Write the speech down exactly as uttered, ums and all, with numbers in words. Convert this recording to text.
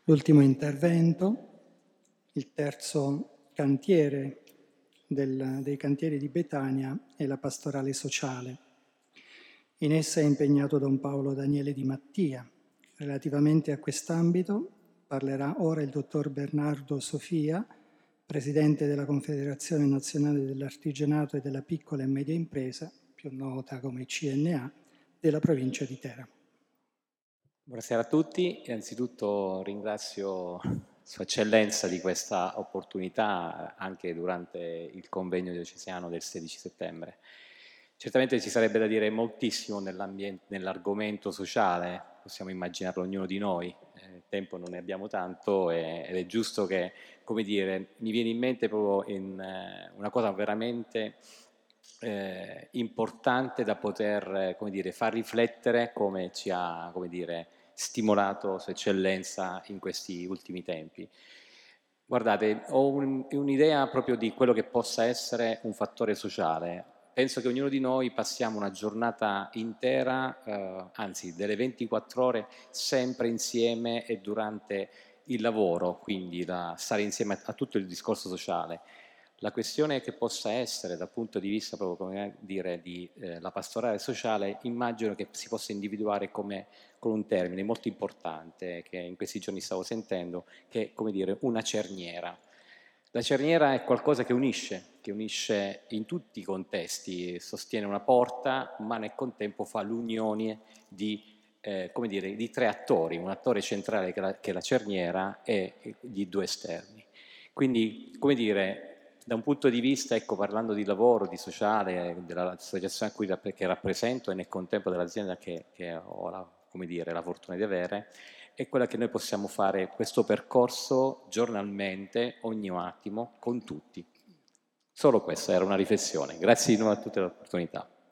L'ultimo intervento, il terzo cantiere del, dei cantieri di Betania è la pastorale sociale. In essa è impegnato Don Paolo Daniele Di Mattia. Relativamente a quest'ambito parlerà ora il dottor Bernardo Sofia, presidente della Confederazione Nazionale dell'Artigianato e della Piccola e Media Impresa, più nota come C N A, della provincia di Teramo. Buonasera a tutti, innanzitutto ringrazio Sua Eccellenza di questa opportunità anche durante il convegno diocesano del sedici settembre. Certamente ci sarebbe da dire moltissimo nell'argomento sociale, possiamo immaginarlo ognuno di noi, eh, tempo non ne abbiamo tanto e, ed è giusto che, come dire, mi viene in mente proprio in, eh, una cosa veramente eh, importante da poter, eh, come dire, far riflettere come ci ha, come dire, stimolato Sua Eccellenza in questi ultimi tempi. Guardate, ho un, un'idea proprio di quello che possa essere un fattore sociale. Penso che ognuno di noi passiamo una giornata intera, eh, anzi delle ventiquattro ore, sempre insieme e durante il lavoro, quindi da stare insieme a, a tutto il discorso sociale. La questione che possa essere dal punto di vista proprio, come dire, di eh, la pastorale sociale, immagino che si possa individuare come con un termine molto importante che in questi giorni stavo sentendo, che è, come dire, una cerniera. La cerniera è qualcosa che unisce, che unisce in tutti i contesti, sostiene una porta, ma nel contempo fa l'unione di, eh, come dire, di tre attori, un attore centrale che è la, che è la cerniera e gli due esterni. Quindi, come dire, da un punto di vista, ecco, parlando di lavoro, di sociale, dell'associazione a cui che rappresento e nel contempo dell'azienda che, che ho la, come dire, la fortuna di avere, è quella che noi possiamo fare questo percorso giornalmente, ogni attimo, con tutti. Solo questa era una riflessione. Grazie di nuovo a tutti per l'opportunità.